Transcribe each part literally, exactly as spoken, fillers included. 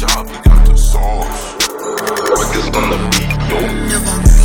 shop, we got the sauce. Breakfast on the beat, yo.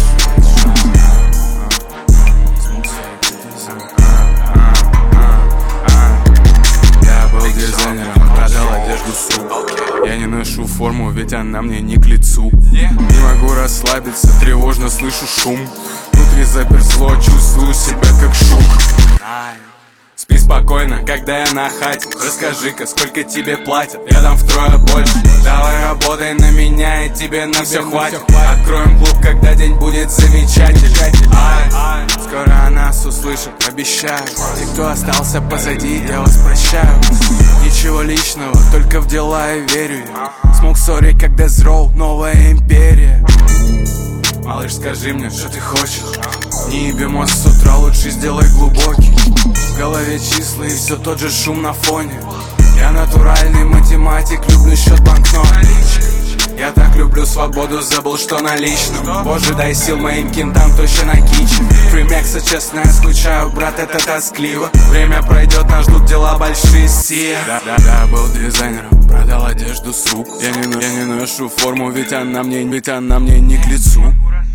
Я был дизайнером, продал одежду, сука. Я не ношу форму, ведь она мне не к лицу. Не могу расслабиться, тревожно слышу шум. Внутри запер зло, чувствую себя как шум. Спи спокойно, когда я на хате. Расскажи-ка, сколько тебе платят, я дам втрое больше. Давай работай на меня, и тебе на все хватит. Откроем клуб, когда день будет замечательный. Ай, скоро о нас услышат, обещаю. Те, кто остался позади, я вас прощаю. Ничего личного, только в дела я верю. Смог сори, когда Zero, новая империя. Малыш, скажи мне, что ты хочешь? Не еби мозг с утра, лучше сделай глубокий. В голове числа и все тот же шум на фоне. Я натуральный математик, люблю счет банкнот. Я так люблю свободу, забыл, что наличным. Боже, дай сил моим кентам, точно на киче. Фримекса, честно, я скучаю, брат, это тоскливо. Время пройдет, нас ждут дела большие, сия. Да, да, да, был дизайнером, продал одежду с рук. Я не, я не ношу форму, ведь она мне, ведь она мне не к лицу.